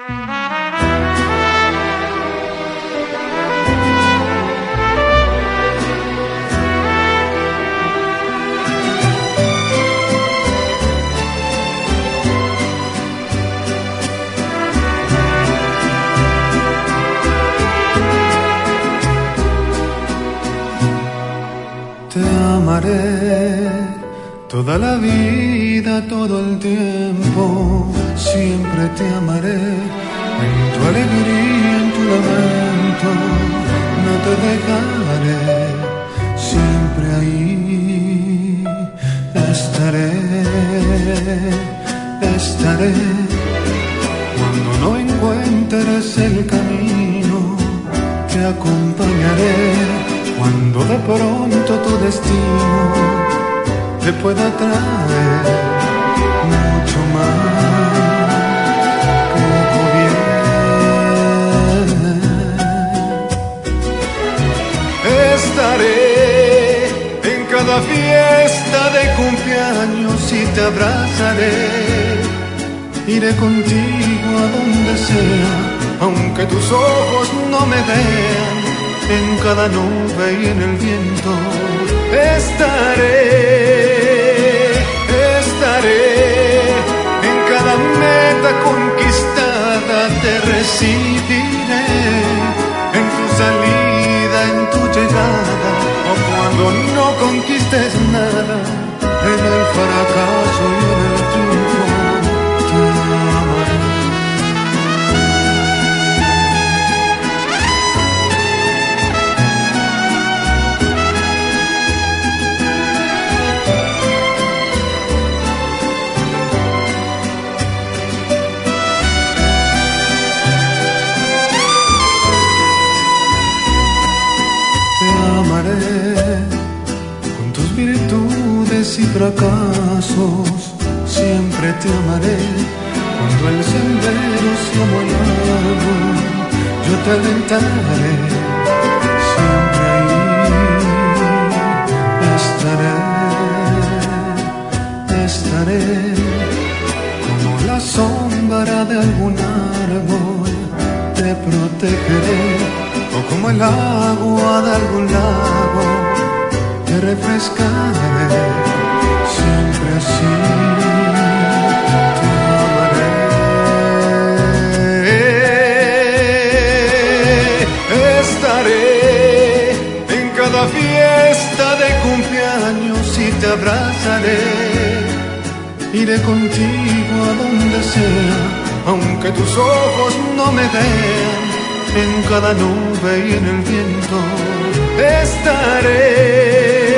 Te amaré toda la vida, todo el tiempo, siempre te amaré, en tu alegría, en tu lamento, no te dejaré, siempre ahí estaré, cuando no encuentres el camino, te acompañaré. Cuando de pronto tu destino te pueda traer mucho más que tu bien. Estaré en cada fiesta de cumpleaños y te abrazaré. Iré contigo a donde sea, aunque tus ojos no me vean. En cada nube y en el viento estaré, en cada meta conquistada te recibiré, en tu salida, en tu llegada, o cuando no conquistes nada, en el fracaso y en el triunfo te amaré. Con tus virtudes y fracasos, siempre te amaré. Cuando el sendero sea muy largo, yo te alentaré. Siempre ahí estaré, como la sombra de algún árbol, te protegeré. O como el agua de algún lago, te refrescaré, siempre así te amaré. Estaré en cada fiesta de cumpleaños y te abrazaré. Iré contigo a donde sea, aunque tus ojos no me vean. En cada nube y en el viento estaré.